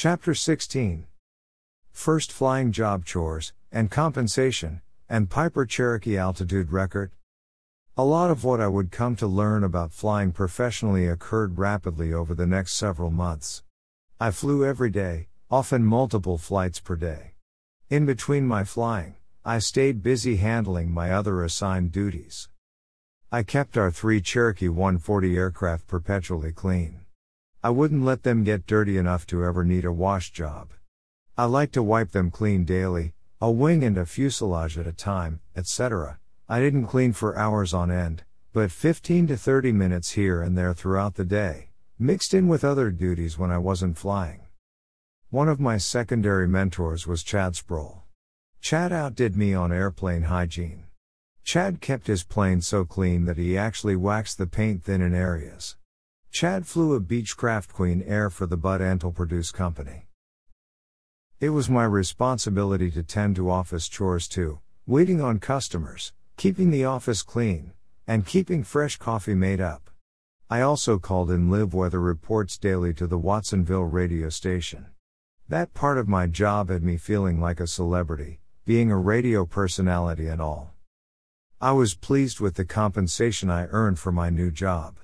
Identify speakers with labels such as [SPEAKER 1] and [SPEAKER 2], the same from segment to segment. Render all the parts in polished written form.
[SPEAKER 1] Chapter 16. First flying job chores, and compensation, and Piper Cherokee altitude record. A lot of what I would come to learn about flying professionally occurred rapidly over the next several months. I flew every day, often multiple flights per day. In between my flying, I stayed busy handling my other assigned duties. I kept our 3 Cherokee 140 aircraft perpetually clean. I wouldn't let them get dirty enough to ever need a wash job. I like to wipe them clean daily, a wing and a fuselage at a time, etc. I didn't clean for hours on end, but 15 to 30 minutes here and there throughout the day, mixed in with other duties when I wasn't flying. One of my secondary mentors was Chad Sproul. Chad outdid me on airplane hygiene. Chad kept his plane so clean that he actually waxed the paint thin in areas. Chad flew a Beechcraft Queen Air for the Bud Antle Produce Company. It was my responsibility to tend to office chores too, waiting on customers, keeping the office clean, and keeping fresh coffee made up. I also called in live weather reports daily to the Watsonville radio station. That part of my job had me feeling like a celebrity, being a radio personality and all. I was pleased with the compensation I earned for my new job.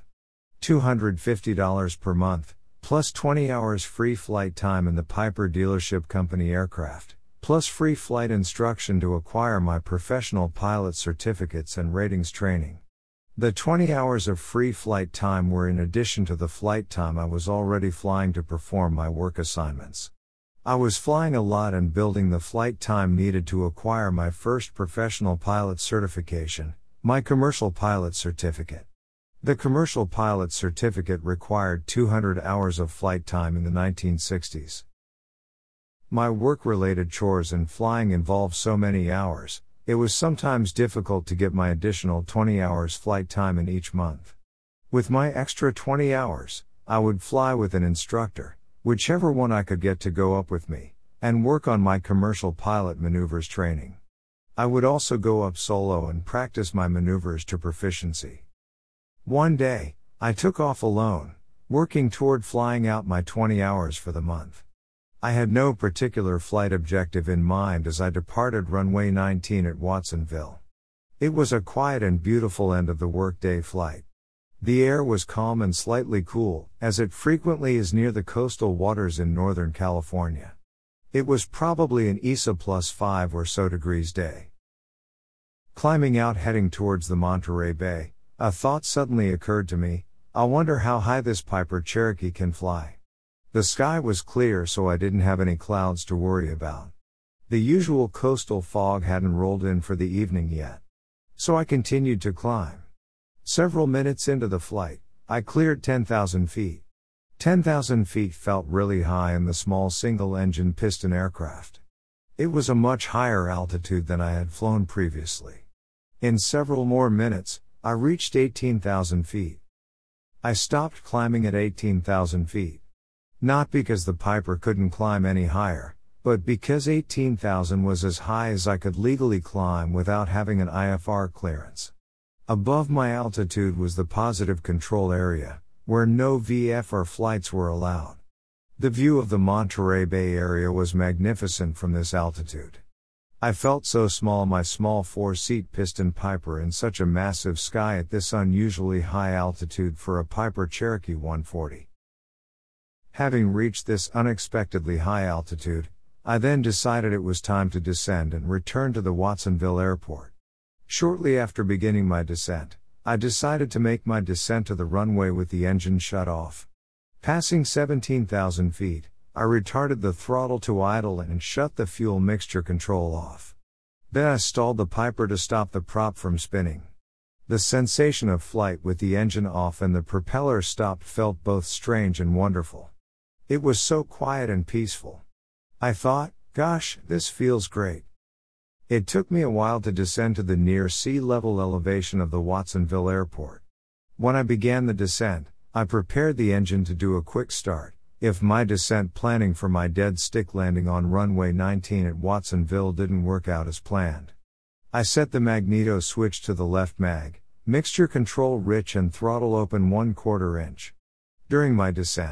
[SPEAKER 1] $250 per month, plus 20 hours free flight time in the Piper Dealership Company aircraft, plus free flight instruction to acquire my professional pilot certificates and ratings training. The 20 hours of free flight time were in addition to the flight time I was already flying to perform my work assignments. I was flying a lot and building the flight time needed to acquire my first professional pilot certification, my commercial pilot certificate. The commercial pilot certificate required 200 hours of flight time in the 1960s. My work-related chores and flying involved so many hours, it was sometimes difficult to get my additional 20 hours flight time in each month. With my extra 20 hours, I would fly with an instructor, whichever one I could get to go up with me, and work on my commercial pilot maneuvers training. I would also go up solo and practice my maneuvers to proficiency. One day, I took off alone, working toward flying out my 20 hours for the month. I had no particular flight objective in mind as I departed runway 19 at Watsonville. It was a quiet and beautiful end of the workday flight. The air was calm and slightly cool, as it frequently is near the coastal waters in Northern California. It was probably an ESA +5 or so degrees day. Climbing out heading towards the Monterey Bay, a thought suddenly occurred to me: I wonder how high this Piper Cherokee can fly. The sky was clear, so I didn't have any clouds to worry about. The usual coastal fog hadn't rolled in for the evening yet. So I continued to climb. Several minutes into the flight, I cleared 10,000 feet. 10,000 feet felt really high in the small single-engine piston aircraft. It was a much higher altitude than I had flown previously. In several more minutes, I reached 18,000 feet. I stopped climbing at 18,000 feet. Not because the Piper couldn't climb any higher, but because 18,000 was as high as I could legally climb without having an IFR clearance. Above my altitude was the positive control area, where no VFR flights were allowed. The view of the Monterey Bay area was magnificent from this altitude. I felt so small, my small 4-seat piston Piper in such a massive sky at this unusually high altitude for a Piper Cherokee 140. Having reached this unexpectedly high altitude, I then decided it was time to descend and return to the Watsonville airport. Shortly after beginning my descent, I decided to make my descent to the runway with the engine shut off. Passing 17,000 feet, I retarded the throttle to idle and shut the fuel mixture control off. Then I stalled the Piper to stop the prop from spinning. The sensation of flight with the engine off and the propeller stopped felt both strange and wonderful. It was so quiet and peaceful. I thought, gosh, this feels great. It took me a while to descend to the near sea level elevation of the Watsonville airport. When I began the descent, I prepared the engine to do a quick start, if my descent planning for my dead stick landing on runway 19 at Watsonville didn't work out as planned. I set the magneto switch to the left mag, mixture control rich and throttle open 1/4 inch. During my descent,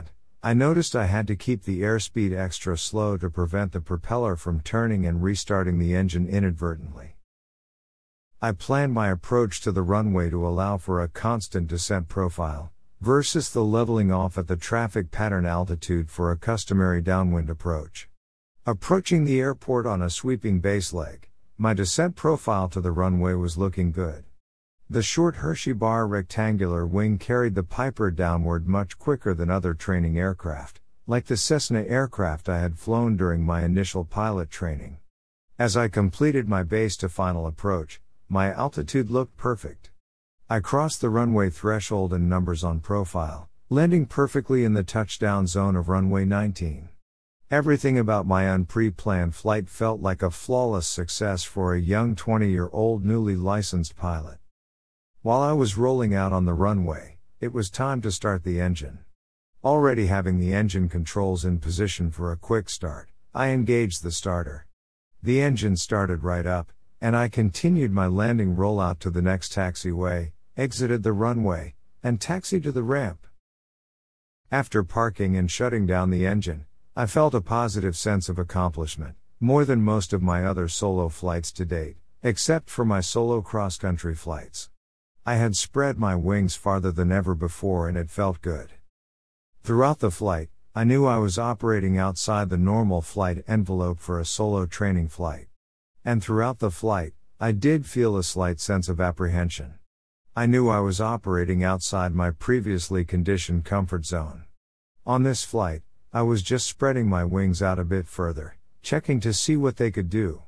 [SPEAKER 1] I noticed I had to keep the airspeed extra slow to prevent the propeller from turning and restarting the engine inadvertently. I planned my approach to the runway to allow for a constant descent profile, versus the leveling off at the traffic pattern altitude for a customary downwind approach. Approaching the airport on a sweeping base leg, my descent profile to the runway was looking good. The short Hershey bar rectangular wing carried the Piper downward much quicker than other training aircraft, like the Cessna aircraft I had flown during my initial pilot training. As I completed my base to final approach, my altitude looked perfect. I crossed the runway threshold and numbers on profile, landing perfectly in the touchdown zone of runway 19. Everything about my unpre-planned flight felt like a flawless success for a young 20-year-old newly licensed pilot. While I was rolling out on the runway, it was time to start the engine. Already having the engine controls in position for a quick start, I engaged the starter. The engine started right up, and I continued my landing rollout to the next taxiway, exited the runway, and taxied to the ramp. After parking and shutting down the engine, I felt a positive sense of accomplishment, more than most of my other solo flights to date, except for my solo cross-country flights. I had spread my wings farther than ever before and it felt good. Throughout the flight, I knew I was operating outside the normal flight envelope for a solo training flight. And throughout the flight, I did feel a slight sense of apprehension. I knew I was operating outside my previously conditioned comfort zone. On this flight, I was just spreading my wings out a bit further, checking to see what they could do.